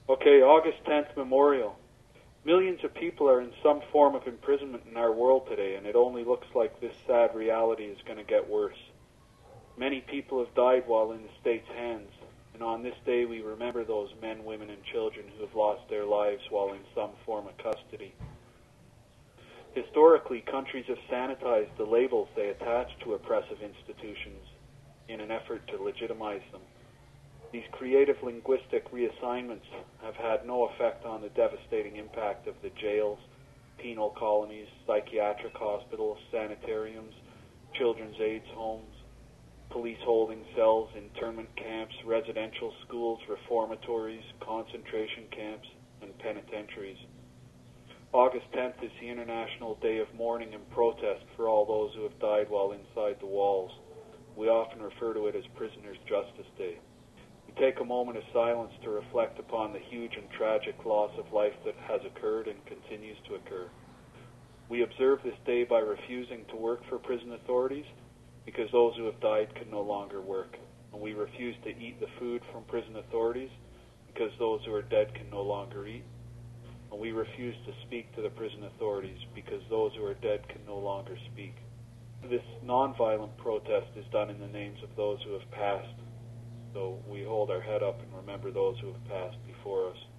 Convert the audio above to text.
Okay, August 10th Memorial. Millions of people are in some form of imprisonment in our world today, and it only looks like this sad reality is going to get worse. Many people have died while in the state's hands, and on this day we remember those men, women, and children who have lost their lives while in some form of custody. Historically, countries have sanitized the labels they attach to oppressive institutions in an effort to legitimize them. These creative linguistic reassignments have had no effect on the devastating impact of the jails, penal colonies, psychiatric hospitals, sanitariums, children's AIDS homes, police holding cells, internment camps, residential schools, reformatories, concentration camps, and penitentiaries. August 10th is the International Day of Mourning and Protest for all those who have died while inside the walls. We often refer to it as Prisoners' Justice Day. We take a moment of silence to reflect upon the huge and tragic loss of life that has occurred and continues to occur. We observe this day by refusing to work for prison authorities because those who have died can no longer work. And we refuse to eat the food from prison authorities because those who are dead can no longer eat. And we refuse to speak to the prison authorities because those who are dead can no longer speak. This nonviolent protest is done in the names of those who have passed. So we hold our head up and remember those who have passed before us.